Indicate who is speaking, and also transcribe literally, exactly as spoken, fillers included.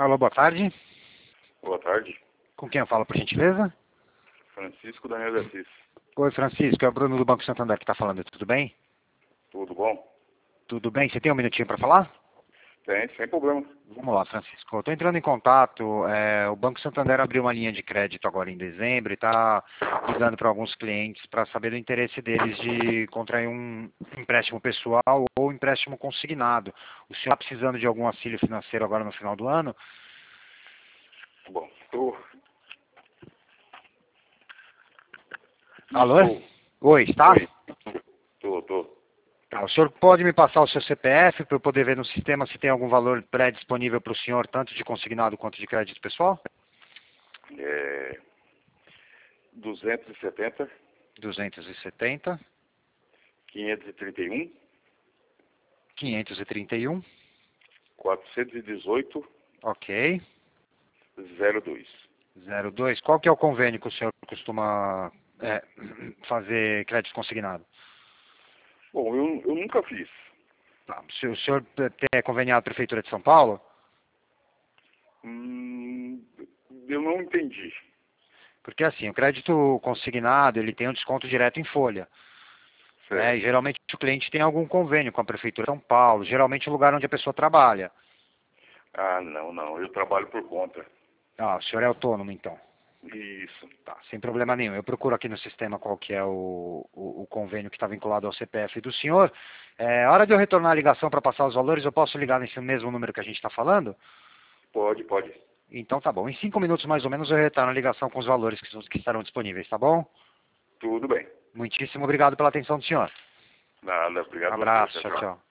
Speaker 1: Alô, boa tarde.
Speaker 2: Boa tarde.
Speaker 1: Com quem eu falo, por gentileza?
Speaker 2: Francisco Daniel de Assis.
Speaker 1: Oi, Francisco, é o Bruno do Banco Santander que está falando. Tudo bem?
Speaker 2: Tudo bom?
Speaker 1: Tudo bem? Você tem um minutinho para falar?
Speaker 2: Tem, sem problema.
Speaker 1: Vamos lá, Francisco. Eu estou entrando em contato. É, o Banco Santander abriu uma linha de crédito agora em dezembro e está ligando para alguns clientes para saber do interesse deles de contrair um empréstimo pessoal ou empréstimo consignado. O senhor está precisando de algum auxílio financeiro agora no final do ano?
Speaker 2: Bom, tô...
Speaker 1: Alô?
Speaker 2: Estou.
Speaker 1: Oi, está?
Speaker 2: Oi. Tô, tô.
Speaker 1: Tá, o senhor pode me passar o seu C P F para eu poder ver no sistema se tem algum valor pré-disponível para o senhor, tanto de consignado quanto de crédito pessoal?
Speaker 2: É... duzentos e setenta,
Speaker 1: duzentos e setenta,
Speaker 2: quinhentos e trinta e um,
Speaker 1: quinhentos e trinta e um,
Speaker 2: quatrocentos e dezoito,
Speaker 1: ok,
Speaker 2: zero dois.
Speaker 1: zero dois. Qual que é o convênio que o senhor costuma é, fazer crédito consignado?
Speaker 2: Bom, eu, eu nunca fiz.
Speaker 1: Tá, se o senhor é conveniado à Prefeitura de São Paulo?
Speaker 2: Hum, eu não entendi.
Speaker 1: Porque assim, o crédito consignado, ele tem um desconto direto em folha. Né? E
Speaker 2: Certo.
Speaker 1: geralmente o cliente tem algum convênio com a Prefeitura de São Paulo, geralmente o lugar onde a pessoa trabalha.
Speaker 2: Ah, não, não. Eu trabalho por conta.
Speaker 1: Ah, o senhor é autônomo então.
Speaker 2: Isso.
Speaker 1: Tá, sem problema nenhum. Eu procuro aqui no sistema qual que é o, o, o convênio que está vinculado ao C P F do senhor. É hora de eu retornar a ligação para passar os valores, eu posso ligar nesse mesmo número que a gente está falando?
Speaker 2: Pode, pode.
Speaker 1: Então tá bom. Em cinco minutos mais ou menos eu retorno a ligação com os valores que, que estarão disponíveis, tá bom?
Speaker 2: Tudo bem.
Speaker 1: Muitíssimo obrigado pela atenção do senhor.
Speaker 2: Nada, obrigado a você.
Speaker 1: Abraço,
Speaker 2: Tchau,
Speaker 1: tchau,
Speaker 2: tchau.
Speaker 1: tchau.